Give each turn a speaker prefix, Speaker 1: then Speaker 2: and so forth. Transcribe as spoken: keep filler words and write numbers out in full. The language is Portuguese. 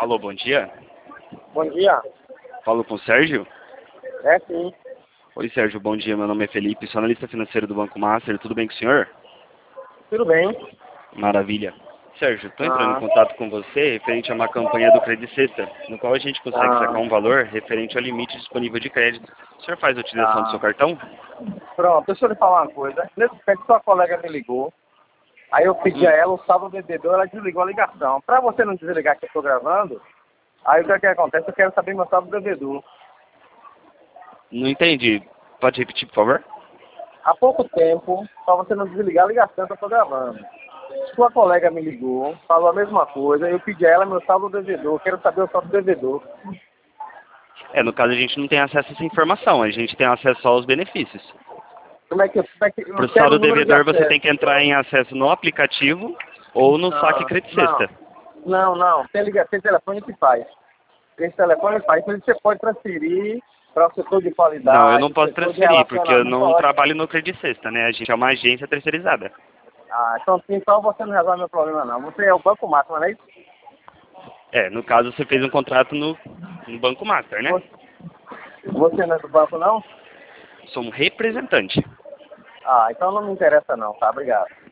Speaker 1: Alô, bom dia.
Speaker 2: Bom dia.
Speaker 1: Falo com o Sérgio?
Speaker 2: É sim.
Speaker 1: Oi, Sérgio, bom dia. Meu nome é Felipe, sou analista financeiro do Banco Master. Tudo bem com o senhor?
Speaker 2: Tudo bem.
Speaker 1: Maravilha. Sérgio, estou entrando em
Speaker 2: Ah,
Speaker 1: contato com você referente a uma campanha do Credit Sexta, no qual a gente consegue
Speaker 2: ah,
Speaker 1: sacar um valor referente ao limite disponível de crédito. O senhor faz a utilização do seu
Speaker 2: ah.
Speaker 1: cartão?
Speaker 2: Pronto, deixa eu lhe falar uma coisa. Nesse tempo, sua colega me ligou. Aí eu pedi
Speaker 1: Hum,
Speaker 2: a ela o saldo do vendedor, ela desligou a ligação. Para você não desligar que eu estou gravando, aí o que, é que acontece? Eu quero saber meu saldo do vendedor.
Speaker 1: não entendi. Pode repetir, por favor?
Speaker 2: Há pouco tempo, para você não desligar a ligação que eu estou gravando. Sua colega me ligou, falou a mesma coisa, eu pedi a ela meu saldo do devedor, quero saber o saldo do devedor.
Speaker 1: É, no caso a gente não tem acesso a essa informação, a gente tem acesso só aos benefícios.
Speaker 2: Como é que, como é que
Speaker 1: Para
Speaker 2: eu
Speaker 1: o
Speaker 2: quero o
Speaker 1: saldo
Speaker 2: número de
Speaker 1: devedor você tem
Speaker 2: acesso?
Speaker 1: que entrar em acesso no aplicativo ou no saque
Speaker 2: Não,
Speaker 1: Credit
Speaker 2: não,
Speaker 1: Sexta.
Speaker 2: não, não. Tem ligação, tem telefone que faz. Esse telefone faz. Então você pode transferir para o setor de
Speaker 1: Não, eu não
Speaker 2: qualidade,
Speaker 1: posso
Speaker 2: setor de
Speaker 1: transferir, porque eu
Speaker 2: relacionamento.
Speaker 1: não
Speaker 2: Pode.
Speaker 1: trabalho no Credit Sexta, né? A gente é uma agência terceirizada.
Speaker 2: Ah, então, então você não resolve meu problema não. Você é o Banco Máximo, não é isso?
Speaker 1: É, no caso você fez um contrato no, no Banco Master, né?
Speaker 2: Você você não é do banco não?
Speaker 1: Sou um representante.
Speaker 2: Ah, então não me interessa não, tá? Obrigado.